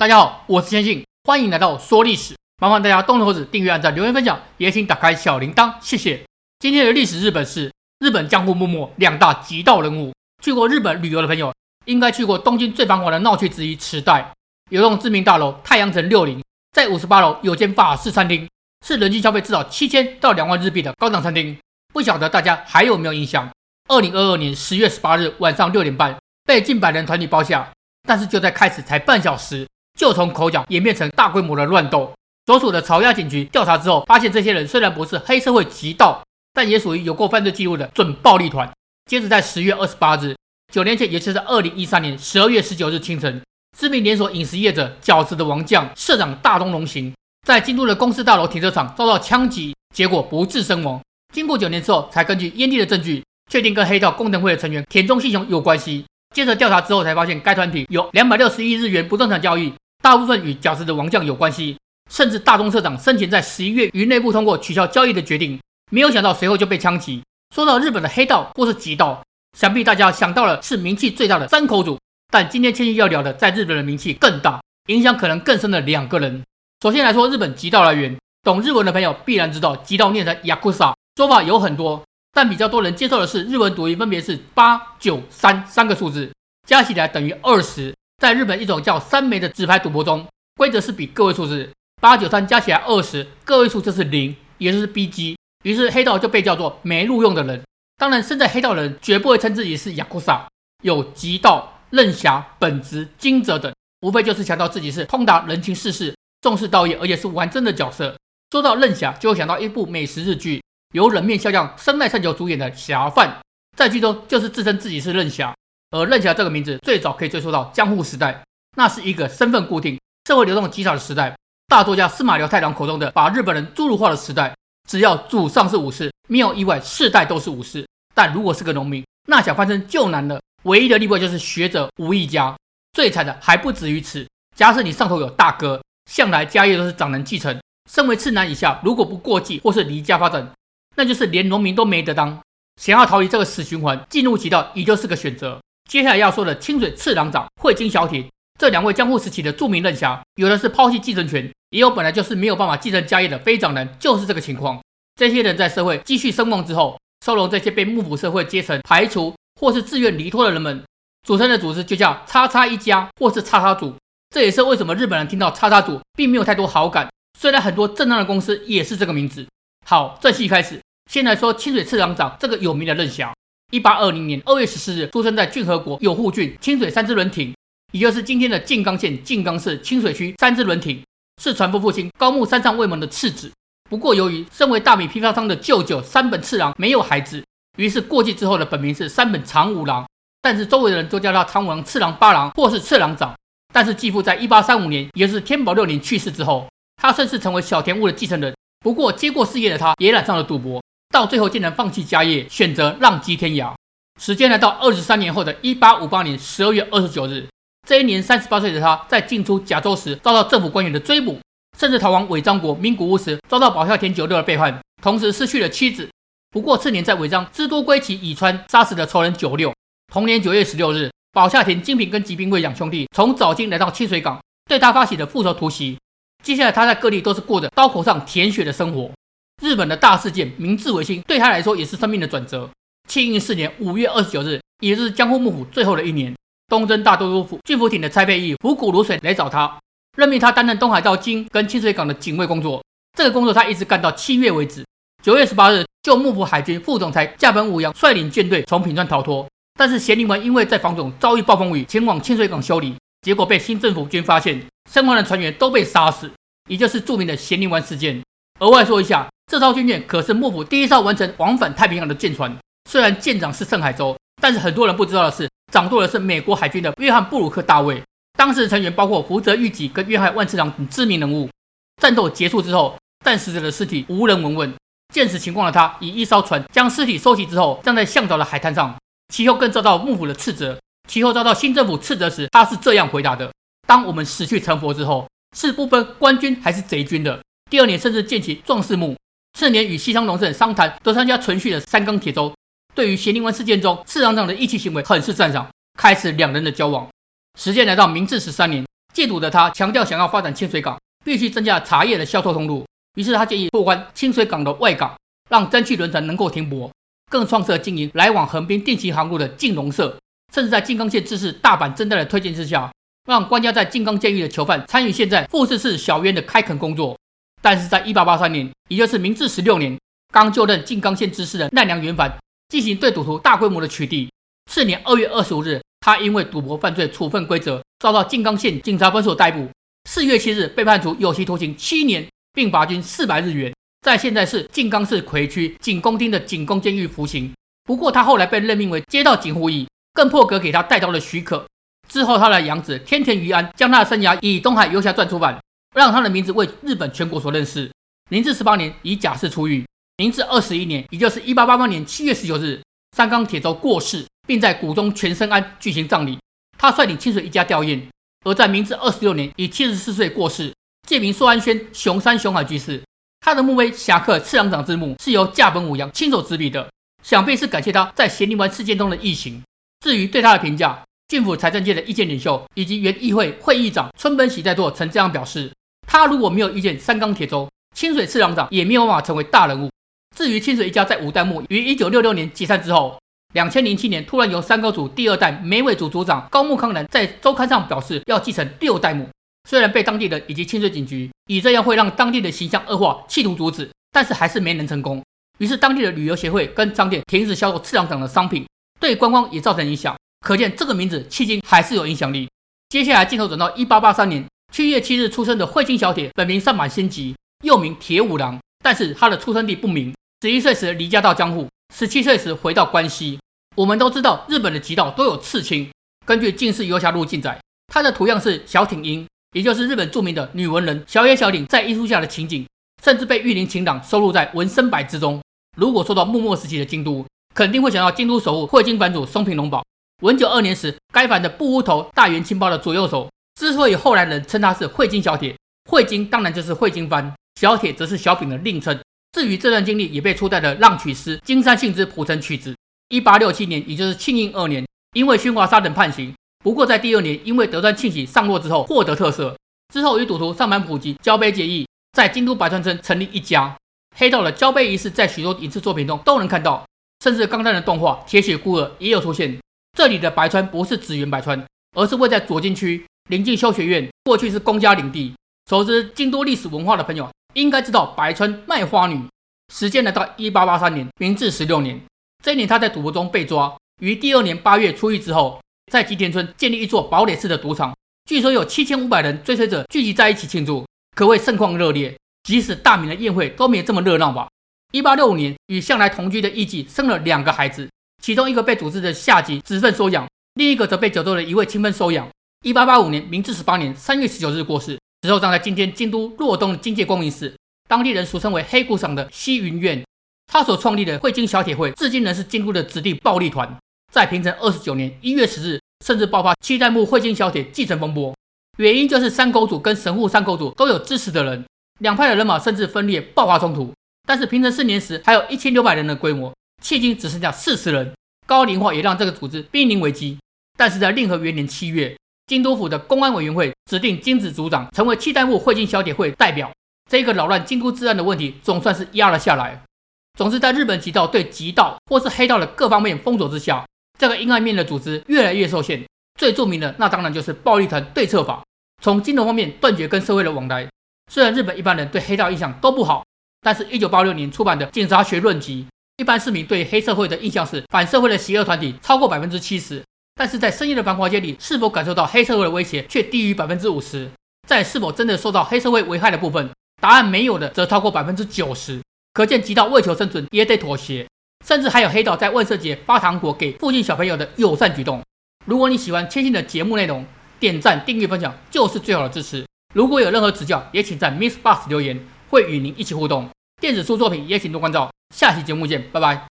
大家好，我是千信，欢迎来到说历史。麻烦大家动动手指订阅、按赞、留言、分享，也请打开小铃铛，谢谢。今天的历史日本是日本江户幕末两大极道人物。去过日本旅游的朋友，应该去过东京最繁华的闹区之一池袋，有栋知名大楼太阳城60，在58楼有间法式餐厅，是人均消费至少7000到2万日币的高档餐厅。不晓得大家还有没有印象？2022年10月18日晚上6点半，被近百人团体包下，但是就在开始才半小时，就从口角演变成大规模的乱斗。所属的草鸭警局调查之后，发现这些人虽然不是黑社会极道，但也属于有过犯罪记录的准暴力团。接着在10月28日，9年前，也就是2013年12月19日清晨，知名连锁饮食业者饺子的王将社长大东隆行，在京都的公司大楼停车场遭到枪击，结果不治身亡。经过9年之后，才根据验地的证据，确定跟黑道共藤会的成员田中信雄有关系。接着调查之后，才发现该团体有260亿日元不动产交易，大部分与饺子的王将有关系。甚至大东社长生前在11月于内部通过取消交易的决定，没有想到随后就被枪击。说到日本的黑道或是极道，想必大家想到的是名气最大的山口组，但今天千信要聊的在日本的名气更大，影响可能更深的2个人。首先来说日本极道来源，懂日文的朋友必然知道极道念成 Yakuza， 说法有很多，但比较多人接受的是日文读音分别是8、9、3三个数字，加起来等于20。在日本一种叫三枚的纸牌赌博中，规则是比个位数字，8、9、3加起来20，个位数就是0，也就是 BG。于是黑道就被叫做没录用的人。当然身在黑道的人绝不会称自己是 Yakuza， 有极道、任侠、本职、金泽等，无非就是强调自己是通达人情世事，重视道义，而且是玩真的角色。说到任侠，就会想到一部美食日剧，由冷面笑匠生濑胜久主演的《侠饭》，在剧中就是自称自己是任侠。而任侠这个名字最早可以追溯到江户时代，那是一个身份固定、社会流动极少的时代，大作家司马辽太郎口中的把日本人侏儒化的时代。只要祖上是武士，没有意外，世代都是武士。但如果是个农民，那想翻身就难了。唯一的例外就是学者无一家。最惨的还不止于此，假设你上头有大哥，向来家业都是长男继承，身为次男以下，如果不过继或是离家发展，那就是连农民都没得当。想要逃离这个死循环，进入极道也就是个选择。接下来要说的清水次郎长、会津小铁，这2位江户时期的著名任侠，有的是抛弃继承权，也有本来就是没有办法继承家业的非长男，就是这个情况。这些人在社会继续声望之后，收容这些被幕府社会阶层排除或是自愿离脱的人们，组成的组织就叫叉叉一家或是叉叉组。这也是为什么日本人听到叉叉组并没有太多好感，虽然很多正当的公司也是这个名字。好，正戏开始，先来说清水次郎长这个有名的任侠。1820年2月14日出生在骏河国有户郡清水三之轮町，也就是今天的静冈县静冈市清水区三之轮町，是传父父亲高木三上卫门的次子。不过由于身为大米批发商的舅舅三本次郎没有孩子，于是过继之后的本名是三本长五郎，但是周围的人都叫他长五郎、次郎、八郎或是次郎长。但是继父在1835年，也就是天宝6年去世之后，他顺势成为小田屋的继承人。不过接过事业的他也染上了赌博，到最后竟然放弃家业，选择浪迹天涯。时间来到23年后的1858年12月29日，这一年38岁的他在进出甲州时遭到政府官员的追捕，甚至逃往尾张国名古屋时遭到保孝田久六的背叛，同时失去了妻子。不过次年在尾张知多归期以川杀死了仇人久六。同年9月16日，保孝田金平跟吉兵卫两兄弟从早金来到清水港，对他发起了复仇突袭。接下来他在各地都是过着刀口上舔血的生活。日本的大事件明治维新对他来说也是生命的转折。庆应4年5月29日，也就是江户幕府最后的一年，东征大都督府郡府町的蔡佩义虎骨如水来找他，任命他担任东海道京跟清水港的警卫工作。这个工作他一直干到7月为止。9月18日，就幕府海军副总裁架本武阳率领舰队从品川逃脱，但是咸宁丸因为在防总遭遇暴风雨，前往清水港修理，结果被新政府军发现，生还的船员都被杀死，也就是著名的咸宁丸事件。额外说一下，这艘军舰可是幕府第一艘完成往返太平洋的舰船，虽然舰长是盛海舟，但是很多人不知道的是，掌舵的是美国海军的约翰布鲁克大尉。当时的成员包括福泽谕吉跟约翰万次郎等知名人物。战斗结束之后，战死者的尸体无人闻问，见此情况的他以一艘船将尸体收集之后，站在向导的海滩上。其后更遭到幕府的斥责，其后遭到新政府斥责时，他是这样回答的：当我们死去成佛之后，是不分官军还是贼军的。第2年甚至建起壮士墓。次年与西乡隆盛商谈，都参加存续的三冈铁舟。对于咸宁丸事件中次郎长的义气行为很是赞赏，开始2人的交往。时间来到明治13年， 戒赌的他强调想要发展清水港，必须增加茶叶的销售通路，于是他建议拓宽清水港的外港，让蒸汽轮船能够停泊，更创设经营来往横滨定期航路的禁龙社，甚至在静冈县知事大阪真代的推荐之下，让关押在静冈监狱的囚犯参与现在富士市小渊的开垦工作。但是在1883年，也就是明治16年，刚就任静冈县知事的奈良原繁进行对赌徒大规模的取缔。次年2月25日，他因为赌博犯罪处分规则，遭到静冈县警察分所逮捕。4月7日被判处有期徒刑7年，并罚金400日元，在现在是静冈市葵区景宫町的景宫监狱服刑。不过他后来被任命为街道警护役，更破格给他带刀的许可。之后他的养子天田余安将他的生涯以东海游侠传出版，让他的名字为日本全国所认识。明治18年以假释出狱。明治21年，也就是1888年7月19日，三冈铁州过世，并在谷中全生庵举行葬礼。他率领清水一家吊唁。而在明治26年以74岁过世，戒名寿安轩熊山熊海居士。他的墓碑侠客次郎长之墓是由架本武阳亲手执笔的，想必是感谢他在咸宁湾事件中的义行。至于对他的评价，郡府财政界的意见领袖以及原议会会议长村本喜在作曾这样表示：他如果没有遇见三冈铁州，清水次郎长也没有办法成为大人物。至于清水一家在五代目于1966年解散之后，2007年突然由三高组第二代美尾组组长高木康男在周刊上表示要继承6代目。虽然被当地人以及清水警局以这样会让当地的形象恶化企图阻止，但是还是没能成功。于是当地的旅游协会跟商店停止销售次郎长的商品，对观光也造成影响。可见这个名字迄今还是有影响力。接下来镜头转到1883年7月7日出生的惠金小铁，本名上坂仙吉，又名铁五郎，但是他的出生地不明。11岁时离家到江户，17岁时回到关西。我们都知道日本的极道都有刺青，根据《近世游侠录》记载，它的图样是小町樱，也就是日本著名的女文人小野小町在艺术下的情景，甚至被玉林晴朗收录在文生百之中。如果说到幕末时期的京都，肯定会想到京都守护惠金藩主松平龙宝。文久2年时，该藩的布屋头大原清包的左右手，之所以后来人称他是惠金小铁，惠金当然就是惠金藩，小铁则是小丙的另称。至于这段经历，也被初代的浪曲师金山幸之谱成曲子。1867年，也就是庆应2年，因为熏华杀人判刑。不过在第2年，因为德川庆喜上洛之后获得特赦，之后与赌徒上坂普及交杯结义，在京都白川村成立一家。黑道的交杯仪式在许多影视作品中都能看到，甚至钢弹的动画《铁血孤儿》也有出现。这里的白川不是指原白川，而是位在左京区临近修学院，过去是公家领地。熟知京都历史文化的朋友应该知道白川卖花女。时间来到1883年，明治16年，这一年他在赌博中被抓，于第2年8月出狱之后，在吉田村建立一座堡垒式的赌场，据说有7500人追随者聚集在一起庆祝，可谓盛况热烈。即使大明的宴会都没这么热闹吧。1865年，与向来同居的义继生了2个孩子，其中一个被组织的下级直分收养，另一个则被九州的一位亲分收养。1885年，明治18年3月19日过世，死后葬在今天京都洛东的金界光明寺，当地人俗称为黑谷赏的西云院。他所创立的惠金小铁会，至今仍是京都的子弟暴力团。在平成29年1月10日，甚至爆发七代目惠金小铁继承风波，原因就是山口组跟神户山口组都有支持的人，两派的人马甚至分裂爆发冲突。但是平成4年时还有1600人的规模，迄今只剩下40人，高龄化也让这个组织濒临危机。但是在令和元年7月，京都府的公安委员会指定金子组长成为七代目惠金小铁会代表，这个扰乱京都治安的问题总算是压了下来。总之，在日本极道对极道或是黑道的各方面封锁之下，这个阴暗面的组织越来越受限。最著名的那当然就是暴力团对策法，从金融方面断绝跟社会的往来。虽然日本一般人对黑道印象都不好，但是1986年出版的《警察学论集》，一般市民对黑社会的印象是反社会的邪恶团体超过 70%， 但是在深夜的繁华街里，是否感受到黑社会的威胁却低于 50%。 在是否真的受到黑社会危害的部分，答案没有的则超过 90%。 可见极道为求生存也得妥协，甚至还有黑道在万圣节发糖果给附近小朋友的友善举动。如果你喜欢千信的节目内容，点赞、订阅、分享就是最好的支持。如果有任何指教，也请在 Miss Bus 留言，会与您一起互动。电子书作品也请多关照。下期节目见，拜拜。